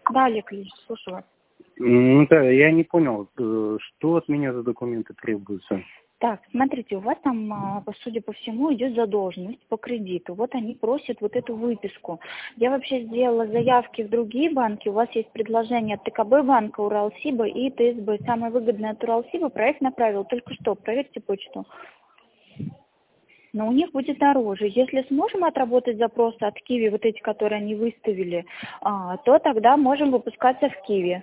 Да, Олег Ильич, слушаю вас. Да, я не понял, что от меня за документы требуются. Так, смотрите, у вас там, судя по всему, идет задолженность по кредиту. Вот они просят вот эту выписку. Я вообще сделала заявки в другие банки. У вас есть предложение от ТКБ банка, Уралсиба и ТСБ. Самое выгодное от Уралсиба проект направил только что. Проверьте почту. Но у них будет дороже. Если сможем отработать запросы от Киви, вот эти, которые они выставили, то тогда можем выпускаться в Киви.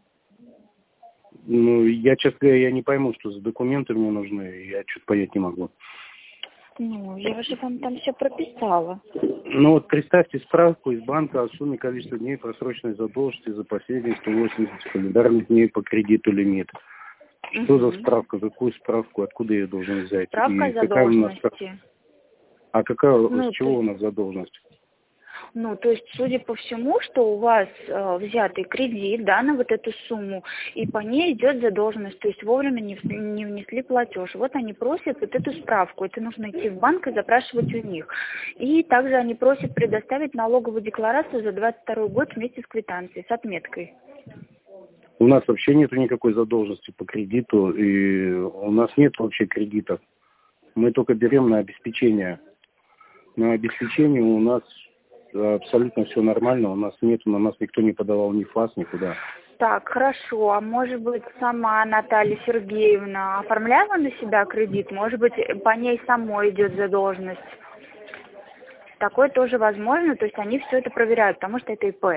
Ну, я, честно говоря, я не пойму, что за документы мне нужны. Я что-то понять не могу. Ну, я же вам там все прописала. Ну вот представьте справку из банка о сумме количества дней просроченной задолженности за последние 180 календарных дней по кредиту лимит. Что за справка? Какую справку? Откуда я должен взять? Справка о задолженности. С чего у нас задолженность? Ну, то есть, судя по всему, что у вас взятый кредит, да, на вот эту сумму, и по ней идет задолженность, то есть вовремя не внесли платеж. Вот они просят вот эту справку, это нужно идти в банк и запрашивать у них. И также они просят предоставить налоговую декларацию за 2022 год вместе с квитанцией, с отметкой. У нас вообще нет никакой задолженности по кредиту, и у нас нет вообще кредитов. Мы только берем на обеспечение. На обеспечение у нас абсолютно все нормально, у нас нет, на нас никто не подавал ни ФАС, никуда. Так, хорошо. А может быть, сама Наталья Сергеевна оформляла на себя кредит? Может быть, по ней самой идет задолженность? Такое тоже возможно, то есть они все это проверяют, потому что это ИП.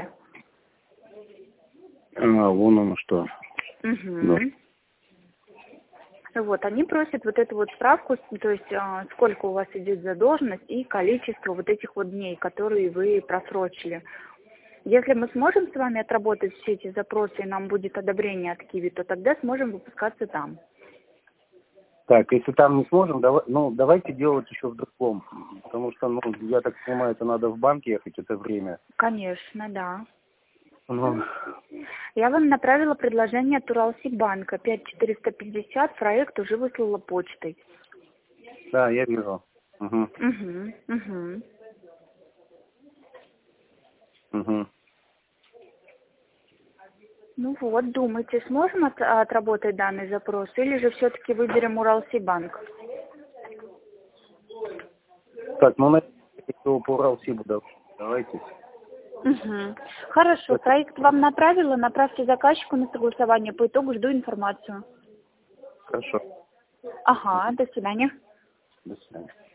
Вон оно что. Угу. Вот, они просят вот эту вот справку, то есть сколько у вас идет задолженность и количество вот этих вот дней, которые вы просрочили. Если мы сможем с вами отработать все эти запросы и нам будет одобрение от Киви, то тогда сможем выпускаться там. Так, если там не сможем, давайте делать еще в другом. Потому что, я так понимаю, это надо в банк ехать это время. Конечно, да. Я вам направила предложение от Уралсиббанка 5450, проект уже выслала почтой. Да, я вижу. Угу. Ну вот, думайте, сможем отработать данный запрос или же все-таки выберем Уралсиббанк? Так, на по Уралсибу давайте. Хорошо, проект вам направила, направьте заказчику на согласование, по итогу жду информацию. Хорошо. Ага, до свидания. До свидания.